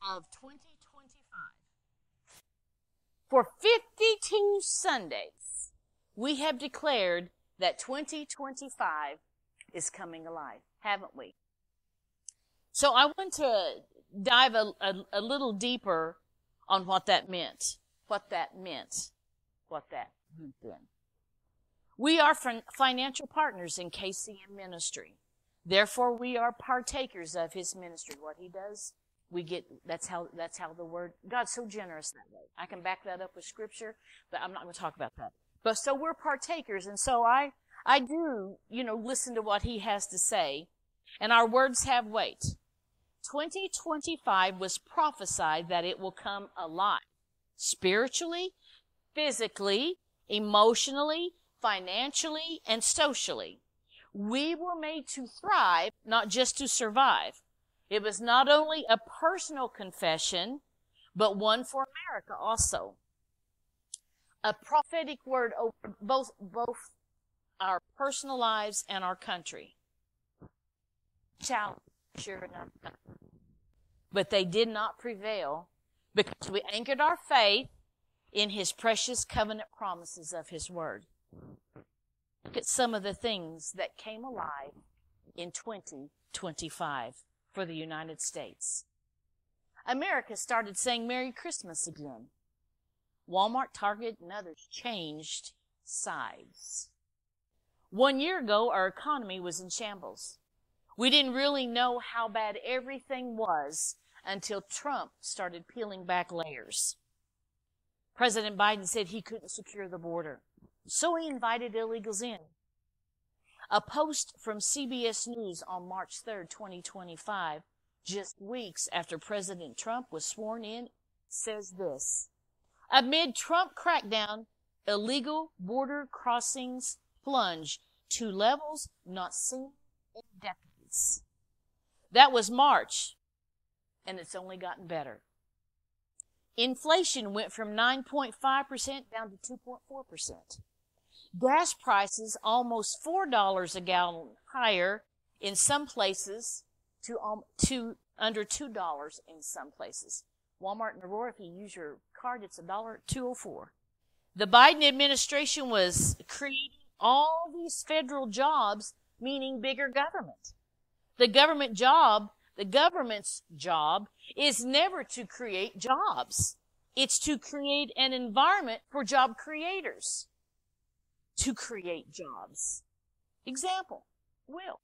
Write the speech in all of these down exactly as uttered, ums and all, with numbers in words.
of twenty twenty-five. For fifty-two Sundays, we have declared that twenty twenty-five is coming alive, haven't we? So I want to dive a, a, a little deeper on what that meant, what that meant, what that meant. We are financial partners in K C M ministry. Therefore, we are partakers of his ministry. What he does, we get, that's how, that's how the word, God's so generous that way. I can back that up with scripture, but I'm not going to talk about that. But so we're partakers, and so I, I do, you know, listen to what he has to say, and our words have weight. twenty twenty-five was prophesied that it will come alive. Spiritually, physically, emotionally, financially, and socially. We were made to thrive, not just to survive. It was not only a personal confession, but one for America also. A prophetic word over both, both our personal lives and our country. Challenge, sure enough. But they did not prevail because we anchored our faith in his precious covenant promises of his word. Look at some of the things that came alive in twenty twenty-five for the United States. America started saying Merry Christmas again. Walmart, Target, and others changed sides. One year ago, our economy was in shambles. We didn't really know how bad everything was until Trump started peeling back layers. President Biden said he couldn't secure the border, so he invited illegals in. A post from C B S News on March third, twenty twenty-five, just weeks after President Trump was sworn in, says this. Amid Trump crackdown, illegal border crossings plunge to levels not seen in decades. That was March, and it's only gotten better. Inflation went from nine point five percent down to two point four percent. Gas prices almost four dollars a gallon higher in some places to, um, to under two dollars in some places. Walmart and Aurora, if you use your card, it's one dollar two oh four. The Biden administration was creating all these federal jobs, meaning bigger government. The government job, the government's job is never to create jobs. It's to create an environment for job creators to create jobs. Example, Will,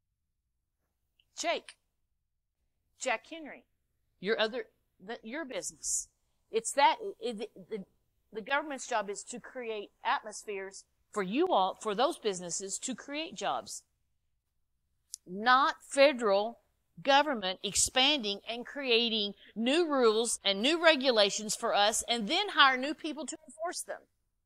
Jake, Jack Henry, your other, the, your business. It's that, it, the, the government's job is to create atmospheres for you all, for those businesses to create jobs. Not federal government expanding and creating new rules and new regulations for us and then hire new people to enforce them.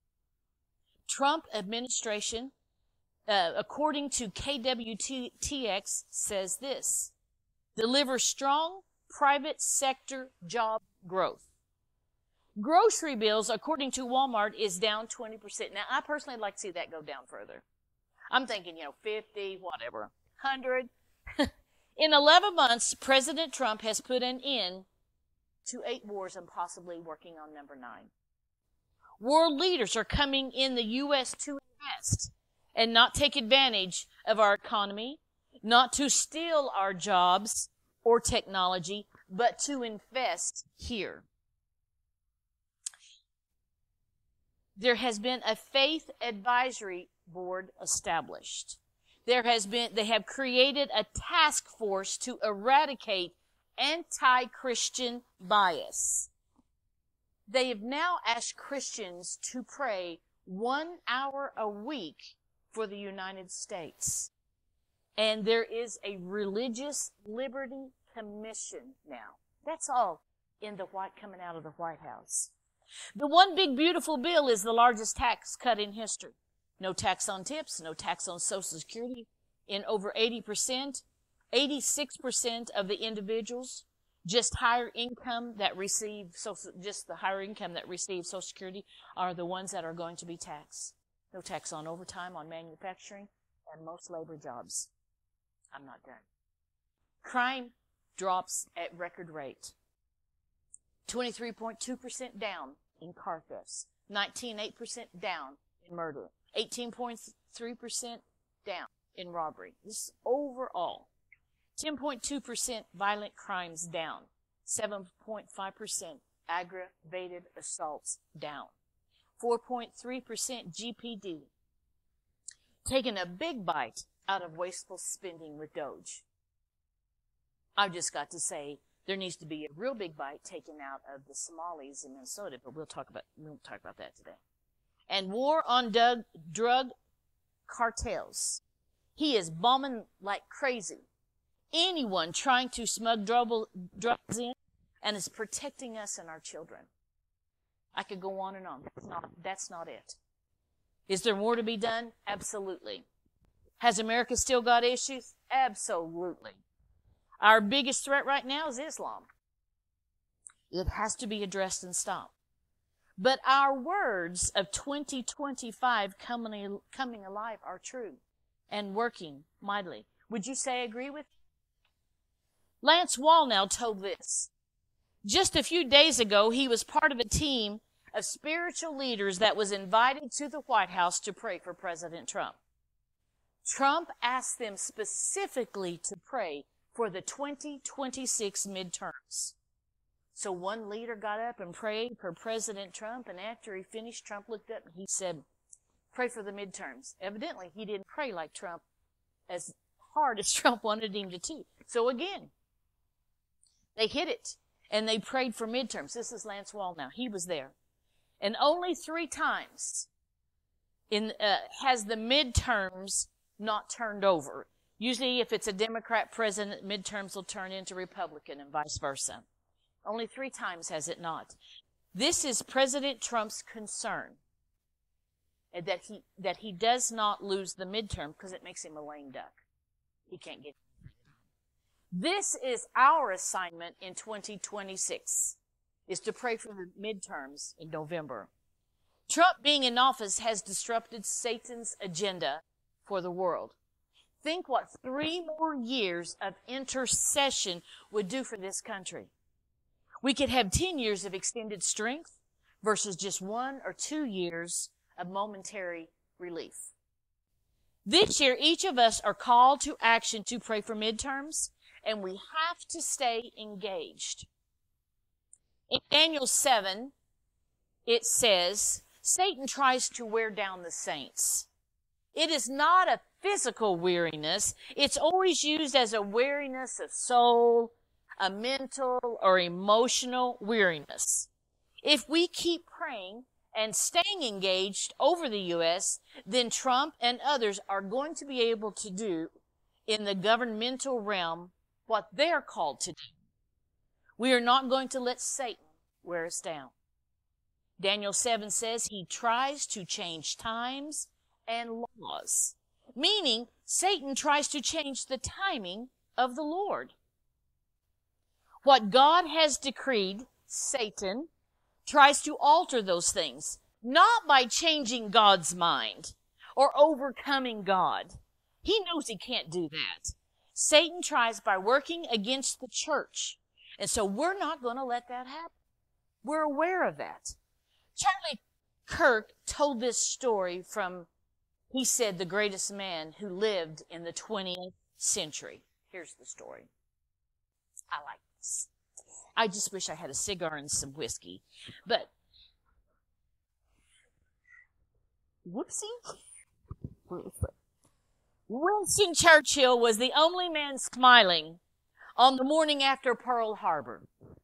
Trump administration, uh, according to K W T X, says this. Deliver strong private sector job growth. Grocery bills, according to Walmart, is down twenty percent. Now, I personally like to see that go down further. I'm thinking, you know, fifty, whatever, one hundred. In eleven months, President Trump has put an end to eight wars and possibly working on number nine. World leaders are coming in the U S to invest and not take advantage of our economy, not to steal our jobs or technology, but to invest here. There has been a faith advisory board established. There has been, they have created a task force to eradicate anti-Christian bias. They have now asked Christians to pray one hour a week for the United States. And there is a religious liberty commission now. That's all in the white, coming out of the White House. The one big beautiful bill is the largest tax cut in history. No tax on tips, no tax on Social Security. In over eighty percent, eighty-six percent of the individuals, just higher income that receive social, just the higher income that receive Social Security are the ones that are going to be taxed. No tax on overtime, on manufacturing, and most labor jobs. I'm not done. Crime drops at record rate. twenty-three point two percent down in car thefts, nineteen point eight percent down in murder, eighteen point three percent down in robbery. This is overall. ten point two percent violent crimes down, seven point five percent aggravated assaults down, four point three percent G P D. Taking a big bite out of wasteful spending with Doge. I've just got to say, there needs to be a real big bite taken out of the Somalis in Minnesota, but we'll talk about, we won't talk about that today. And war on drug, drug cartels. He is bombing like crazy. Anyone trying to smuggle drugs in and is protecting us and our children. I could go on and on. That's not, that's not it. Is there more to be done? Absolutely. Has America still got issues? Absolutely. Our biggest threat right now is Islam. It has to be addressed and stopped. But our words of twenty twenty-five coming, coming alive are true and working mightily. Would you say agree with me? Lance Wallnau told this. Just a few days ago, he was part of a team of spiritual leaders that was invited to the White House to pray for President Trump. Trump asked them specifically to pray for the twenty twenty-six midterms. So one leader got up and prayed for President Trump, and after he finished, Trump looked up and he said, pray for the midterms. Evidently, he didn't pray like Trump, as hard as Trump wanted him to do. So again, they hit it, and they prayed for midterms. This is Lance Wallnau. He was there. And only three times in uh, has the midterms not turned over. Usually if it's a Democrat president, midterms will turn into Republican and vice versa. Only three times has it not. This is President Trump's concern, that he, that he does not lose the midterm because it makes him a lame duck. He can't get it. This is our assignment in twenty twenty-six, is to pray for the midterms in November. Trump being in office has disrupted Satan's agenda for the world. Think what three more years of intercession would do for this country. We could have ten years of extended strength versus just one or two years of momentary relief. This year, each of us are called to action to pray for midterms, and we have to stay engaged. In Daniel seven, it says, Satan tries to wear down the saints. It is not a physical weariness. It's always used as a weariness of soul, a mental or emotional weariness. If we keep praying and staying engaged over the U S, then Trump and others are going to be able to do in the governmental realm what they're called to do. We are not going to let Satan wear us down. Daniel seven says he tries to change times and laws, meaning Satan tries to change the timing of the Lord. What God has decreed, Satan tries to alter those things, not by changing God's mind or overcoming God. He knows he can't do that. Satan tries by working against the church. And so we're not going to let that happen. We're aware of that. Charlie Kirk told this story from, he said, the greatest man who lived in the twentieth century. Here's the story. I like this. I just wish I had a cigar and some whiskey. But, whoopsie. Winston Churchill was the only man smiling on the morning after Pearl Harbor.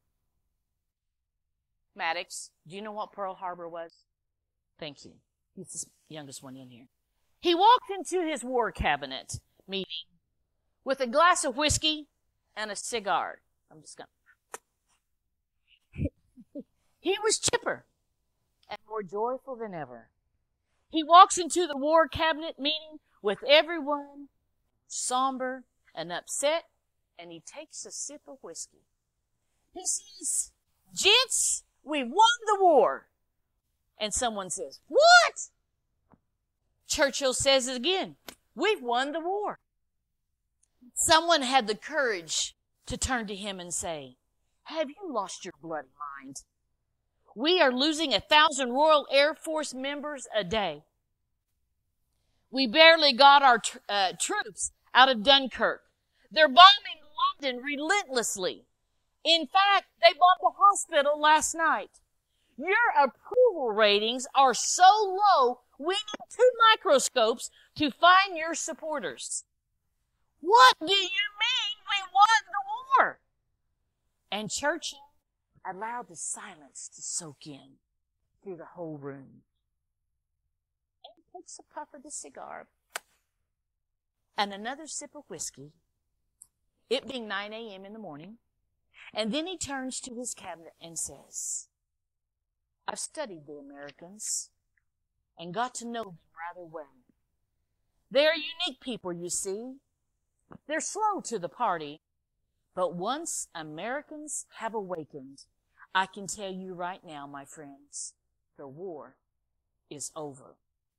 Maddox, do you know what Pearl Harbor was? Thank you. He's the youngest one in here. He walked into his war cabinet meeting with a glass of whiskey and a cigar. I'm just going to... He was chipper and more joyful than ever. He walks into the war cabinet meeting with everyone somber and upset, and he takes a sip of whiskey. He says, "Gents, we've won the war." And someone says, "What?" Churchill says it again, "We've won the war." Someone had the courage to turn to him and say, Have you lost your bloody mind? We are losing a thousand Royal Air Force members a day. We barely got our tr- uh, troops out of Dunkirk. They're bombing London relentlessly. In fact, they bombed the hospital last night. Your approval ratings are so low, we need two microscopes to find your supporters. What do you mean we won the war? And Churchill allowed the silence to soak in through the whole room. And takes a puff of the cigar and another sip of whiskey, it being nine a.m. in the morning, and then he turns to his cabinet and says, I've studied the Americans and got to know them rather well. They are unique people, you see. They're slow to the party, but once Americans have awakened, I can tell you right now, my friends, the war is over.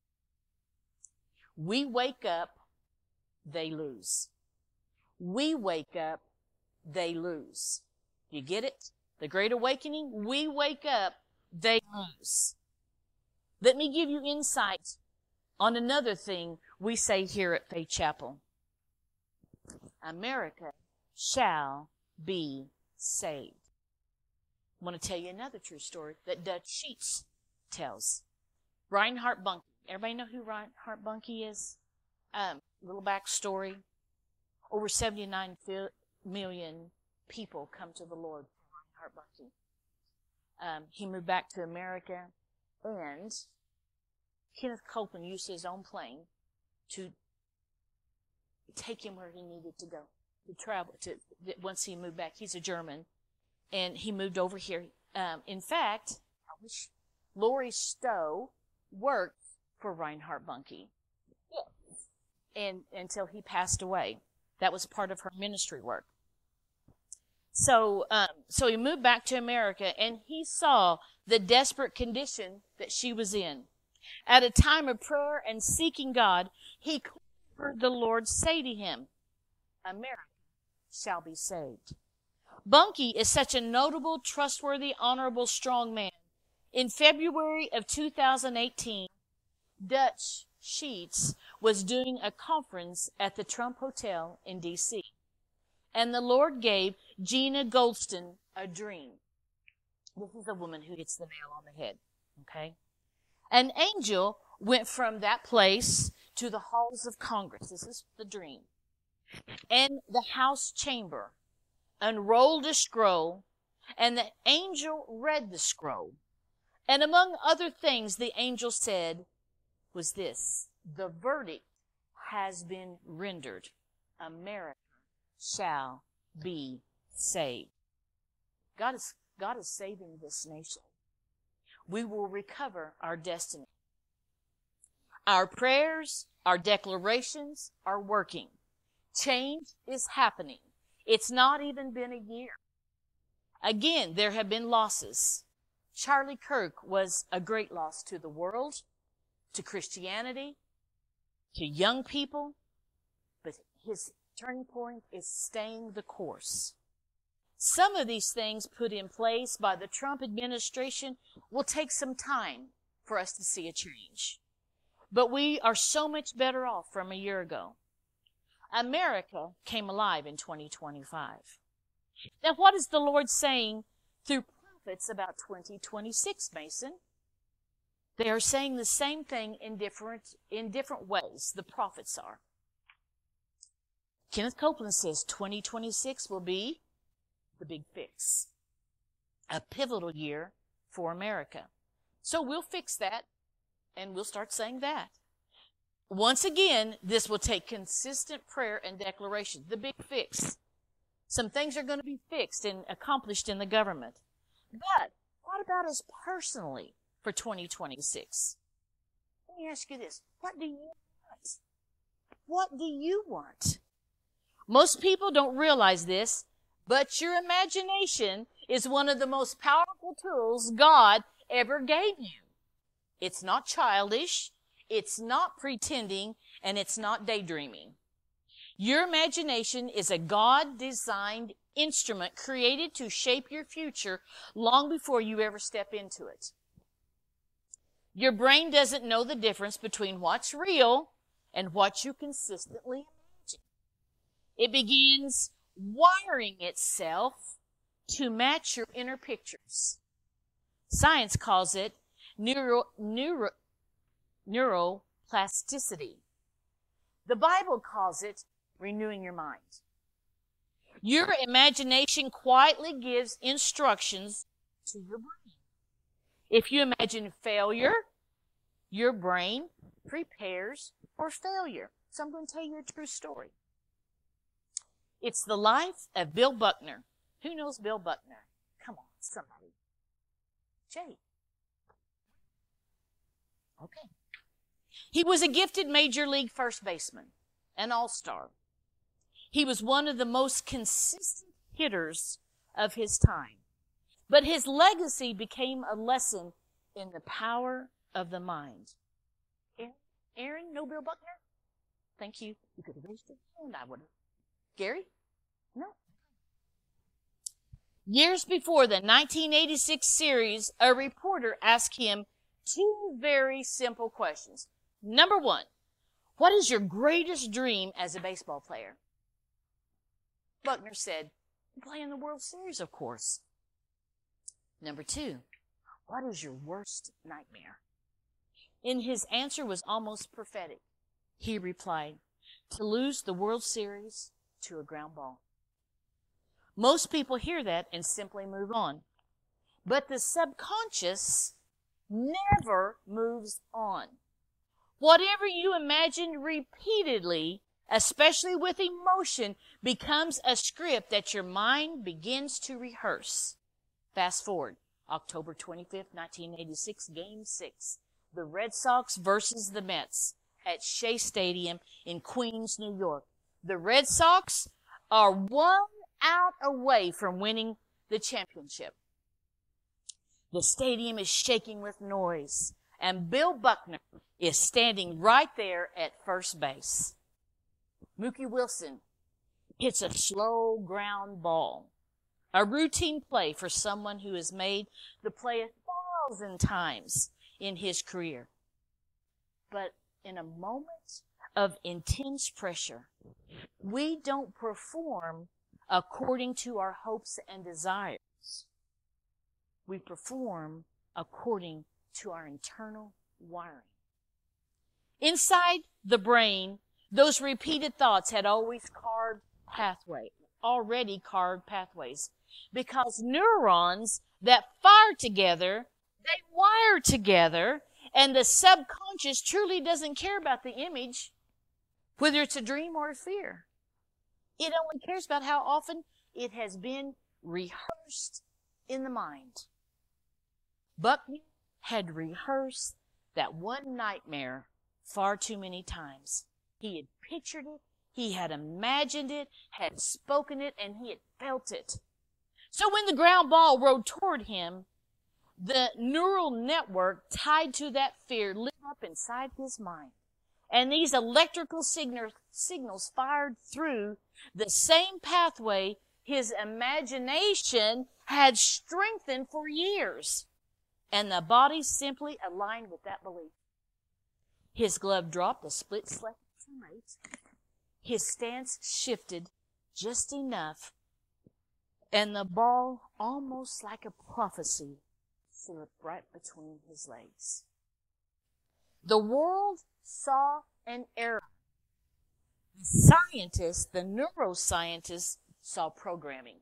We wake up, they lose. We wake up, they lose. You get it? The Great Awakening, we wake up, they lose. Let me give you insight on another thing we say here at Faith Chapel. America shall be saved. I want to tell you another true story that Dutch Sheets tells. Reinhard Bonnke. Everybody know who Reinhard Bonnke is? Um, little backstory. Over seventy-nine million people come to the Lord from Reinhard Bonnke. Um, he moved back to America, and Kenneth Copeland used his own plane to take him where he needed to go, to travel. To once he moved back, he's a German, and he moved over here. Um, in fact, I wish Laurie Stowe worked for Reinhard Bonnke, yeah. and until he passed away. That was part of her ministry work. So, um, so he moved back to America, and he saw the desperate condition that she was in. At a time of prayer and seeking God, he heard the Lord say to him, America shall be saved. Bonnke is such a notable, trustworthy, honorable, strong man. In February of two thousand eighteen, Dutch Sheets was doing a conference at the Trump Hotel in D C, and the Lord gave Gina Goldston a dream. This is a woman who hits the nail on the head, okay? An angel went from that place to the halls of Congress. This is the dream. And the House chamber unrolled a scroll, and the angel read the scroll. And among other things, the angel said was this: the verdict has been rendered. America shall be saved. God is, God is saving this nation. We will recover our destiny. Our prayers, our declarations are working. Change is happening. It's not even been a year. Again, there have been losses. Charlie Kirk was a great loss to the world, to Christianity, to young people, but his turning point is staying the course. Some of these things put in place by the Trump administration will take some time for us to see a change. But we are so much better off from a year ago. America came alive in twenty twenty-five. Now, what is the Lord saying through prophets about twenty twenty-six, Mason? They are saying the same thing in different, in different ways. The prophets are. Kenneth Copeland says twenty twenty-six will be the big fix. A pivotal year for America. So we'll fix that, and we'll start saying that. Once again, this will take consistent prayer and declaration. The big fix. Some things are going to be fixed and accomplished in the government. But what about us personally for twenty twenty-six? Let me ask you this. What do you want? What do you want? Most people don't realize this, but your imagination is one of the most powerful tools God ever gave you. It's not childish, it's not pretending, and it's not daydreaming. Your imagination is a God-designed instrument created to shape your future long before you ever step into it. Your brain doesn't know the difference between what's real and what you consistently imagine. It begins wiring itself to match your inner pictures. Science calls it neuro, neuro, neuroplasticity. The Bible calls it renewing your mind. Your imagination quietly gives instructions to your brain. If you imagine failure, your brain prepares for failure. So I'm going to tell you a true story. It's the life of Bill Buckner. Who knows Bill Buckner? Come on, somebody. Jay. Okay. He was a gifted major league first baseman, an all-star. He was one of the most consistent hitters of his time. But his legacy became a lesson in the power of the mind. Aaron, Aaron know Bill Buckner? Thank you. You could have raised your hand. I would have. Gary? No. Years before the nineteen eighty-six series, a reporter asked him two very simple questions. Number one, what is your greatest dream as a baseball player? Buckner said, play in the World Series, of course. Number two, what is your worst nightmare? And his answer was almost prophetic. He replied, to lose the World Series to a ground ball. Most people hear that and simply move on. But the subconscious never moves on. Whatever you imagine repeatedly, especially with emotion, becomes a script that your mind begins to rehearse. Fast forward, October twenty-fifth, nineteen eighty-six, Game six. The Red Sox versus the Mets at Shea Stadium in Queens, New York. The Red Sox are one out away from winning the championship. The stadium is shaking with noise, and Bill Buckner is standing right there at first base. Mookie Wilson hits a slow ground ball, a routine play for someone who has made the play a thousand times in his career. But in a moment of intense pressure, we don't perform according to our hopes and desires. We perform according to our internal wiring. Inside the brain, those repeated thoughts had always carved pathway, already carved pathways, because neurons that fire together, they wire together, and the subconscious truly doesn't care about the image, whether it's a dream or a fear. It only cares about how often it has been rehearsed in the mind. Buckner had rehearsed that one nightmare far too many times. He had pictured it, he had imagined it, had spoken it, and he had felt it. So when the ground ball rolled toward him, the neural network tied to that fear lit up inside his mind. And these electrical signal, signals fired through the same pathway his imagination had strengthened for years. And the body simply aligned with that belief. His glove dropped a split second too late. His stance shifted just enough, and the ball, almost like a prophecy, slipped right between his legs. The world saw an error. The scientists, the neuroscientists, saw programming.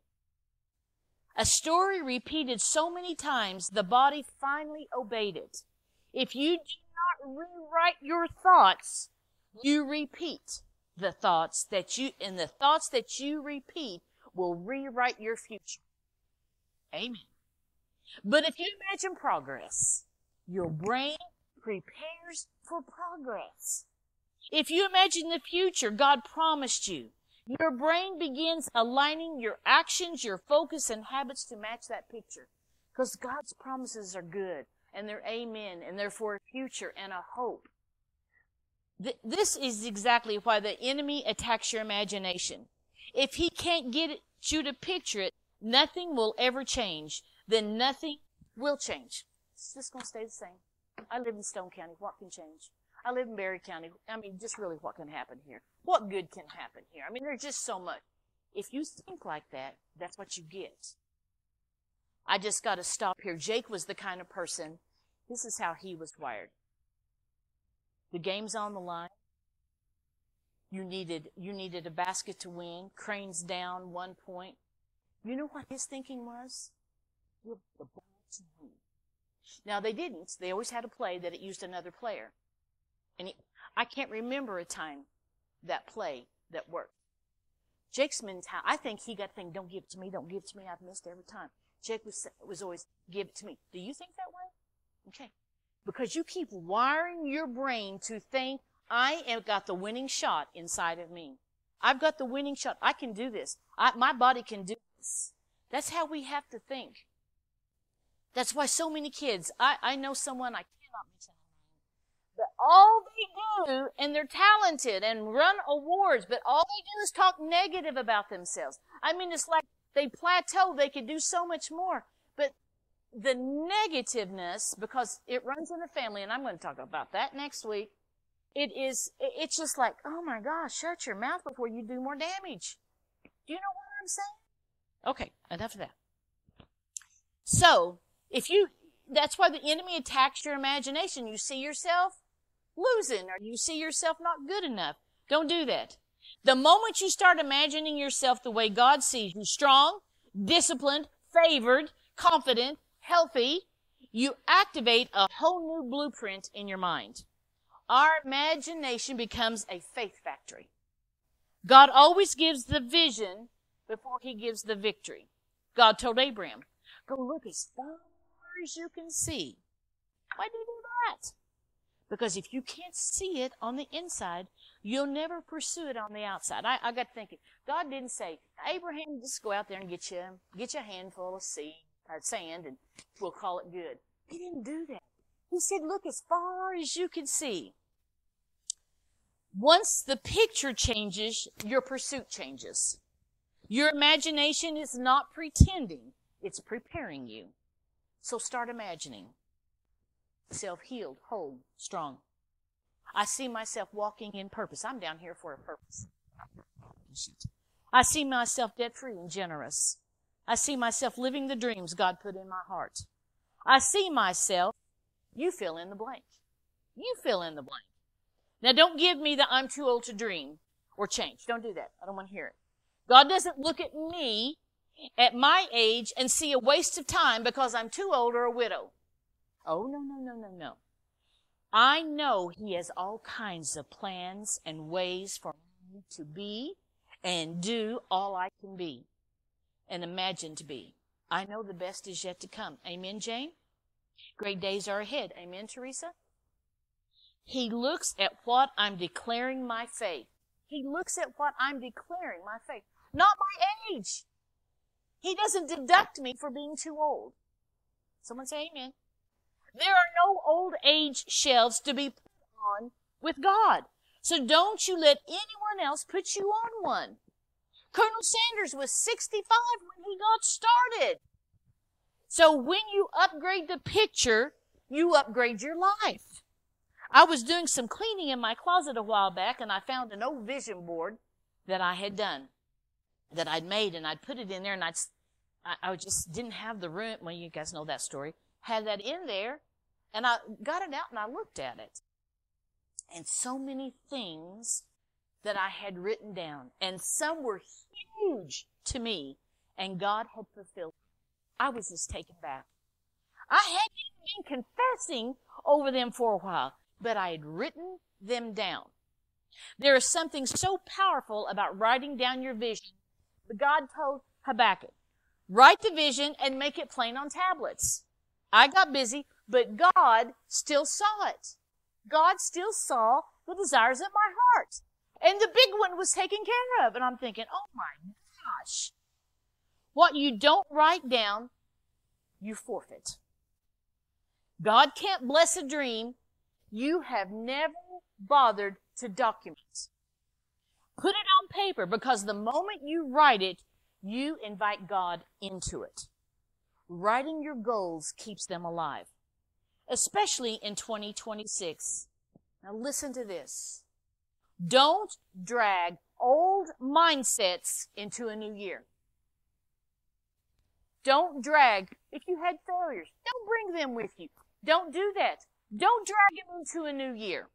A story repeated so many times, the body finally obeyed it. If you do not rewrite your thoughts, you repeat the thoughts that you, and the thoughts that you repeat will rewrite your future. Amen. But if you imagine progress, your brain prepares for progress. If you imagine the future God promised you, your brain begins aligning your actions, your focus, and habits to match that picture. Because God's promises are good, and they're amen, and they're for a future and a hope. Th- this is exactly why the enemy attacks your imagination. If he can't get it, you to picture it, nothing will ever change. Then nothing will change. It's just going to stay the same. I live in Stone County. What can change? I live in Berry County. I mean, just really what can happen here? What good can happen here? I mean, there's just so much. If you think like that, that's what you get. I just got to stop here. Jake was the kind of person, this is how he was wired. The game's on the line. You needed, you needed a basket to win. Cranes down one point. You know what his thinking was? You're the ball to win. Now, they didn't. They always had a play that it used another player. And he, I can't remember a time that play that worked. Jake's mentality, I think he got the thing, don't give it to me, don't give it to me, I've missed every time. Jake was, was always, give it to me. Do you think that way? Okay. Because you keep wiring your brain to think, I have got the winning shot inside of me. I've got the winning shot. I can do this. I, my body can do this. That's how we have to think. That's why so many kids, I, I know someone, I cannot mention her name, but all they do, and they're talented and run awards, but all they do is talk negative about themselves. I mean, it's like they plateau. They could do so much more. But the negativeness, because it runs in the family, and I'm going to talk about that next week, it is, it's just like, oh my gosh, shut your mouth before you do more damage. Do you know what I'm saying? Okay, enough of that. So, if you, that's why the enemy attacks your imagination. You see yourself losing, or you see yourself not good enough. Don't do that. The moment you start imagining yourself the way God sees you, strong, disciplined, favored, confident, healthy, you activate a whole new blueprint in your mind. Our imagination becomes a faith factory. God always gives the vision before he gives the victory. God told Abraham, go look as far as you can see. Why do you do that? Because if you can't see it on the inside, you'll never pursue it on the outside. I, I got thinking, God didn't say, Abraham, just go out there and get you, get you a handful of seed, or sand, and we'll call it good. He didn't do that. He said, look as far as you can see. Once the picture changes, your pursuit changes. Your imagination is not pretending. It's preparing you. So start imagining. Self-healed, whole, strong. I see myself walking in purpose. I'm down here for a purpose. I see myself debt-free and generous. I see myself living the dreams God put in my heart. I see myself, you fill in the blank. You fill in the blank. Now don't give me the I'm too old to dream or change. Don't do that. I don't want to hear it. God doesn't look at me at my age and see a waste of time because I'm too old or a widow. Oh, no, no, no, no, no. I know he has all kinds of plans and ways for me to be and do all I can be and imagine to be. I know the best is yet to come. Amen, Jane? Great days are ahead. Amen, Teresa? He looks at what I'm declaring my faith. He looks at what I'm declaring my faith. Not my age. He doesn't deduct me for being too old. Someone say amen. There are no old age shelves to be put on with God. So don't you let anyone else put you on one. Colonel Sanders was sixty-five when he got started. So when you upgrade the picture, you upgrade your life. I was doing some cleaning in my closet a while back, and I found an old vision board that I had done, that I'd made, and I'd put it in there, and I'd, I, I just didn't have the room. Well, you guys know that story. Had that in there, and I got it out, and I looked at it. And so many things that I had written down, and some were huge to me, and God had fulfilled. I was just taken back. I hadn't been confessing over them for a while, but I had written them down. There is something so powerful about writing down your vision. But God told Habakkuk, write the vision and make it plain on tablets. I got busy, but God still saw it. God still saw the desires of my heart. And the big one was taken care of. And I'm thinking, oh my gosh. What you don't write down, you forfeit. God can't bless a dream you have never bothered to document. Put it on paper, because the moment you write it, you invite God into it. Writing your goals keeps them alive, especially in twenty twenty-six. Now listen to this. Don't drag old mindsets into a new year. Don't drag, if you had failures, don't bring them with you. Don't do that. Don't drag them into a new year.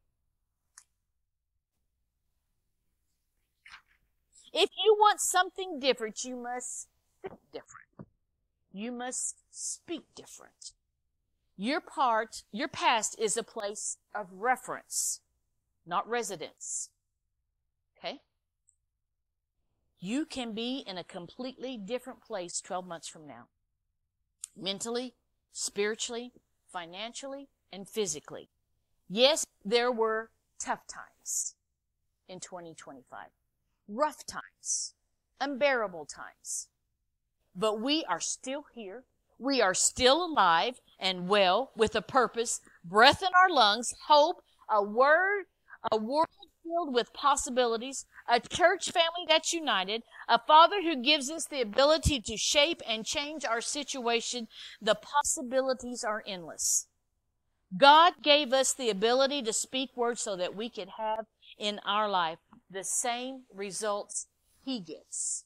If you want something different, you must think different. You must speak different. Your part, your past is a place of reference, not residence. Okay? You can be in a completely different place twelve months from now. Mentally, spiritually, financially, and physically. Yes, there were tough times in twenty twenty-five. Rough times. Unbearable times. But we are still here. We are still alive and well, with a purpose, breath in our lungs, hope, a word, a world filled with possibilities, a church family that's united, a Father who gives us the ability to shape and change our situation. The possibilities are endless. God gave us the ability to speak words so that we could have in our life the same results He gets.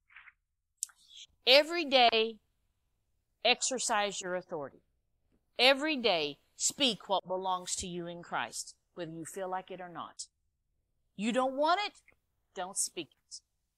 Every day, exercise your authority. Every day, speak what belongs to you in Christ, whether you feel like it or not. You don't want it? Don't speak it.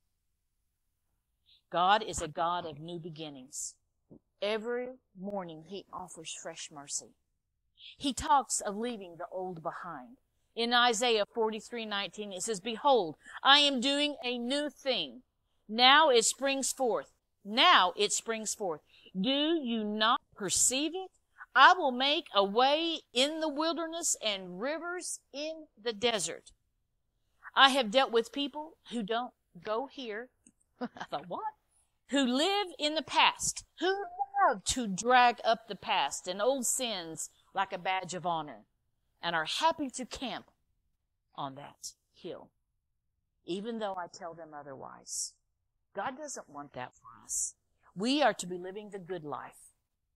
God is a God of new beginnings. Every morning, He offers fresh mercy. He talks of leaving the old behind. In Isaiah forty-three nineteen, it says, "Behold, I am doing a new thing. Now it springs forth. Now it springs forth. Do you not perceive it? I will make a way in the wilderness and rivers in the desert." I have dealt with people who don't go here. I thought, what? Who live in the past, who love to drag up the past and old sins like a badge of honor, and are happy to camp on that hill, even though I tell them otherwise. God doesn't want that for us. We are to be living the good life.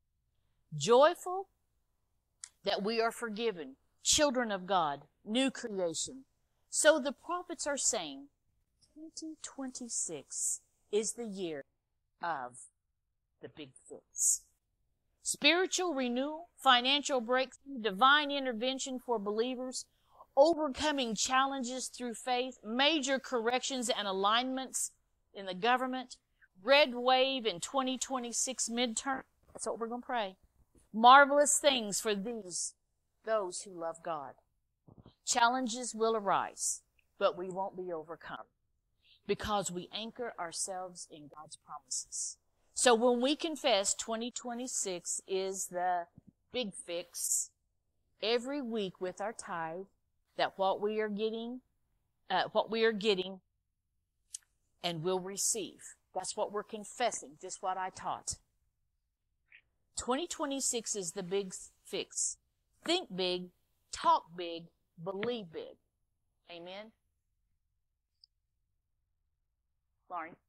Joyful that we are forgiven, children of God, new creation. So the prophets are saying twenty twenty-six is the year of the big fix. Spiritual renewal, financial breakthrough, divine intervention for believers, overcoming challenges through faith, major corrections and alignments in the government, red wave in twenty twenty-six midterm. That's what we're going to pray. Marvelous things for these, those who love God. Challenges will arise, but we won't be overcome because we anchor ourselves in God's promises. So when we confess twenty twenty-six is the big fix, every week with our tithe, that what we are getting, uh, what we are getting and will receive. That's what we're confessing, just what I taught. twenty twenty-six is the big fix. Think big, talk big, believe big. Amen? Lauren?